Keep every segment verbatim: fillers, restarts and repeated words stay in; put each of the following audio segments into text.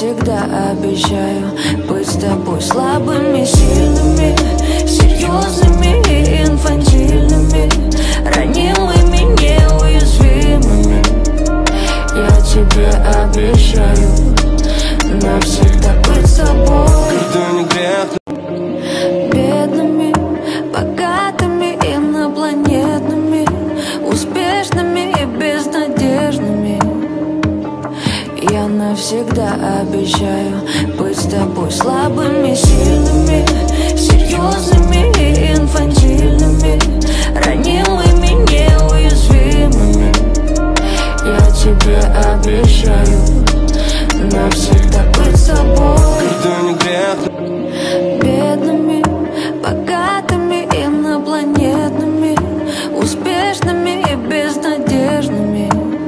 навсегда обещаю быть с тобой слабыми, сильными, серьезными и инфантильными, ранимыми, неуязвимыми. Я тебе обещаю навсегда быть с тобой. Это не грех. Бедными, богатыми, инопланетными, успешными и безнадежными. Я навсегда обещаю быть с тобой слабыми, сильными, серьезными и инфантильными, ранимыми, неуязвимыми. Я тебе обещаю навсегда быть с тобой. Это не грех. Бедными, богатыми, инопланетными, успешными и безнадежными.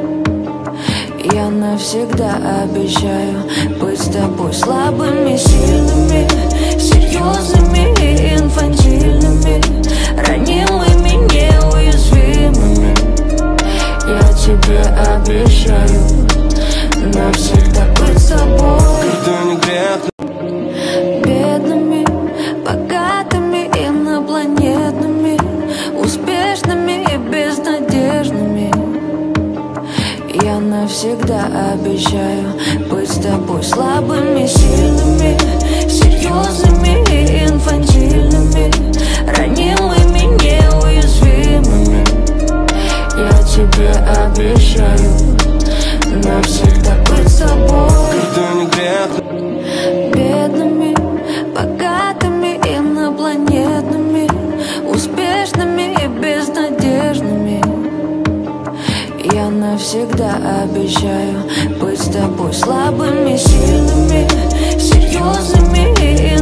Я навсегда обещаю быть с тобой слабыми, сильными, серьезными и инфантильными, ранимыми, неуязвимыми. Я тебе обещаю навсегда быть с тобой. Это не грех. Бедными, богатыми, инопланетными, успешными и безнадежными. Я навсегда обещаю быть с тобой слабыми, сильными, серьезными и инфантильными, ранимыми, неуязвимыми. Я тебе обещаю навсегда быть с тобой. Это не грех. Бедными, богатыми, инопланетными, успешными и безнадежными. Я навсегда обещаю быть с тобой слабыми, сильными, серьезными и